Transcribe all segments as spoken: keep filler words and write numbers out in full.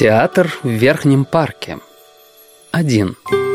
Театр в Верхнем парке. Один.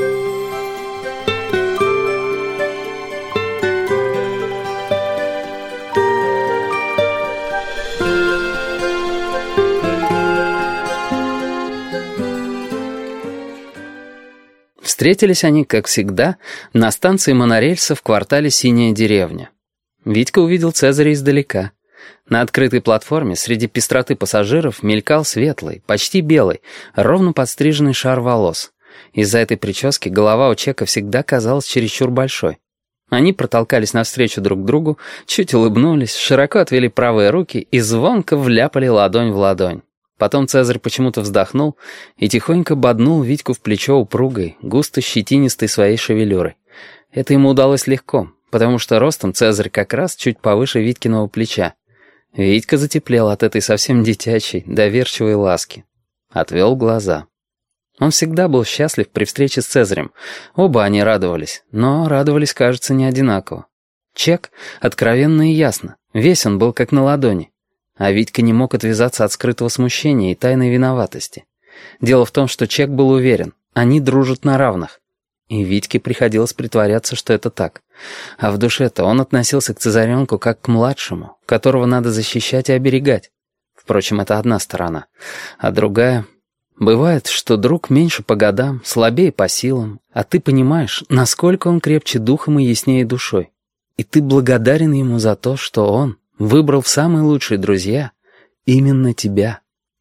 Встретились они, как всегда, на станции монорельса в квартале «Синяя деревня». Витька увидел Цезаря издалека. На открытой платформе среди пестроты пассажиров мелькал светлый, почти белый, ровно подстриженный шар волос. Из-за этой прически голова у Чека всегда казалась чересчур большой. Они протолкались навстречу друг другу, чуть улыбнулись, широко отвели правые руки и звонко вляпали ладонь в ладонь. Потом Цезарь почему-то вздохнул и тихонько боднул Витьку в плечо упругой, густо щетинистой своей шевелюрой. Это ему удалось легко, потому что ростом Цезарь как раз чуть повыше Витькиного плеча. Витька затеплел от этой совсем детячей, доверчивой ласки. Отвел глаза. Он всегда был счастлив при встрече с Цезарем. Оба они радовались, но радовались, кажется, не одинаково. Чек откровенно и ясно, весь он был как на ладони. А Витька не мог отвязаться от скрытого смущения и тайной виноватости. Дело в том, что Чек был уверен, они дружат на равных. И Витьке приходилось притворяться, что это так. А в душе-то он относился к Цезаренку как к младшему, которого надо защищать и оберегать. Впрочем, это одна сторона. А другая... Бывает, что друг меньше по годам, слабее по силам, а ты понимаешь, насколько он крепче духом и яснее душой. И ты благодарен ему за то, что он выбрал в самые лучшие друзья именно тебя.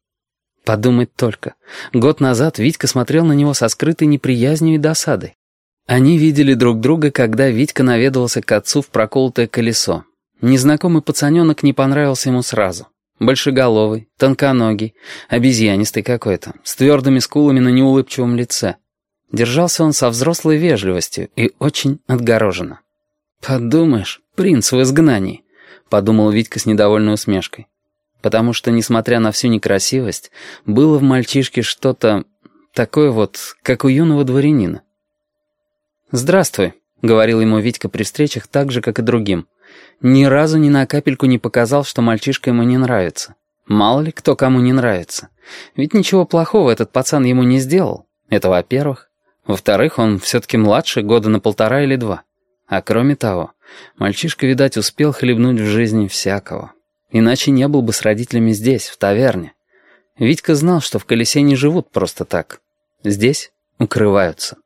Подумать только. Год назад Витька смотрел на него со скрытой неприязнью и досадой. Они видели друг друга, когда Витька наведывался к отцу в проколотое колесо. Незнакомый пацаненок не понравился ему сразу. Большеголовый, тонконогий, обезьянистый какой-то, с твердыми скулами на неулыбчивом лице. Держался он со взрослой вежливостью и очень отгороженно. «Подумаешь, принц в изгнании», — подумал Витька с недовольной усмешкой. Потому что, несмотря на всю некрасивость, было в мальчишке что-то такое вот, как у юного дворянина. «Здравствуй», — говорил ему Витька при встречах так же, как и другим. Ни разу ни на капельку не показал, что мальчишка ему не нравится. Мало ли кто кому не нравится. Ведь ничего плохого этот пацан ему не сделал. Это во-первых. Во-вторых, он все-таки младше года на полтора или два. А кроме того, мальчишка, видать, успел хлебнуть в жизни всякого. Иначе не был бы с родителями здесь, в таверне. Витька знал, что в колесе не живут просто так. Здесь укрываются.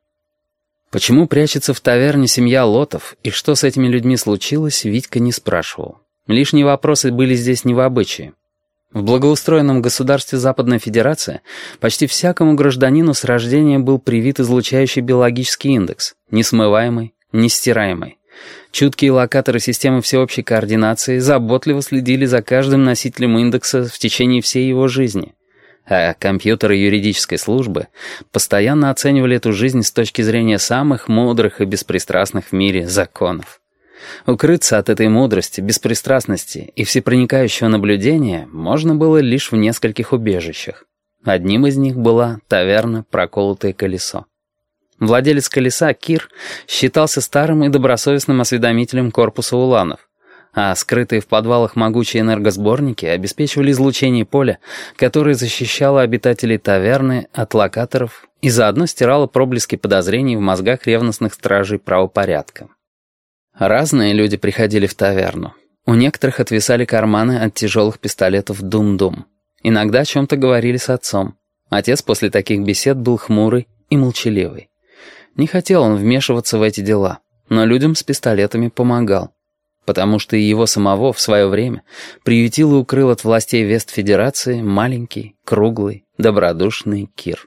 Почему прячется в таверне семья Лотов, и что с этими людьми случилось, Витька не спрашивал. Лишние вопросы были здесь не в обычае. В благоустроенном государстве Западная Федерация почти всякому гражданину с рождения был привит излучающий биологический индекс, несмываемый, нестираемый. Чуткие локаторы системы всеобщей координации заботливо следили за каждым носителем индекса в течение всей его жизни. А компьютеры юридической службы постоянно оценивали эту жизнь с точки зрения самых мудрых и беспристрастных в мире законов. Укрыться от этой мудрости, беспристрастности и всепроникающего наблюдения можно было лишь в нескольких убежищах. Одним из них была таверна «Проколотое колесо». Владелец колеса, Кир, считался старым и добросовестным осведомителем корпуса уланов, а скрытые в подвалах могучие энергосборники обеспечивали излучение поля, которое защищало обитателей таверны от локаторов и заодно стирало проблески подозрений в мозгах ревностных стражей правопорядка. Разные люди приходили в таверну. У некоторых отвисали карманы от тяжелых пистолетов «Дум-Дум». Иногда о чем-то говорили с отцом. Отец после таких бесед был хмурый и молчаливый. Не хотел он вмешиваться в эти дела, но людям с пистолетами помогал. Потому что и его самого в свое время приютил и укрыл от властей Вест-Федерации маленький, круглый, добродушный Кир.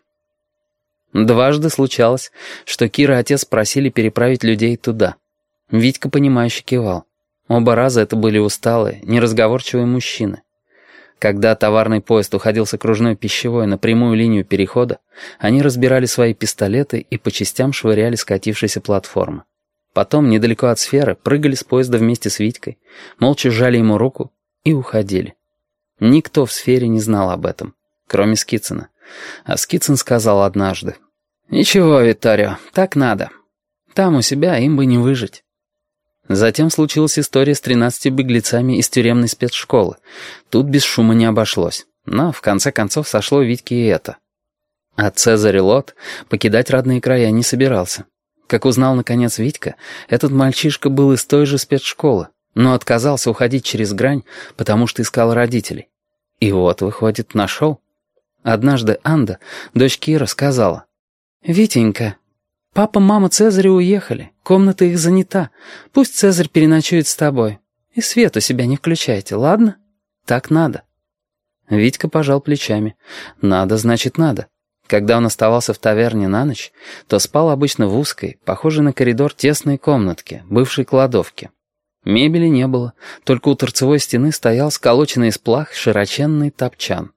Дважды случалось, что Кир и отец просили переправить людей туда. Витька, понимающе кивал. Оба раза это были усталые, неразговорчивые мужчины. Когда товарный поезд уходил с окружной пищевой на прямую линию перехода, они разбирали свои пистолеты и по частям швыряли скатившиеся платформы. Потом, недалеко от сферы, прыгали с поезда вместе с Витькой, молча сжали ему руку и уходили. Никто в сфере не знал об этом, кроме Скицына. А Скицын сказал однажды: «Ничего, Витторио, так надо. Там у себя им бы не выжить». Затем случилась история с тринадцатью беглецами из тюремной спецшколы. Тут без шума не обошлось. Но в конце концов сошло Витьке и это. А Цезарь Лот покидать родные края не собирался. Как узнал, наконец, Витька, этот мальчишка был из той же спецшколы, но отказался уходить через грань, потому что искал родителей. И вот, выходит, нашел. Однажды Анда, дочь Кира, сказала: «Витенька, папа, мама Цезаря уехали, комната их занята, пусть Цезарь переночует с тобой. И свет у себя не включайте, ладно? Так надо». Витька пожал плечами. «Надо, значит, надо». Когда он оставался в таверне на ночь, то спал обычно в узкой, похожей на коридор тесной комнатке, бывшей кладовки. Мебели не было, только у торцевой стены стоял сколоченный из плах широченный топчан.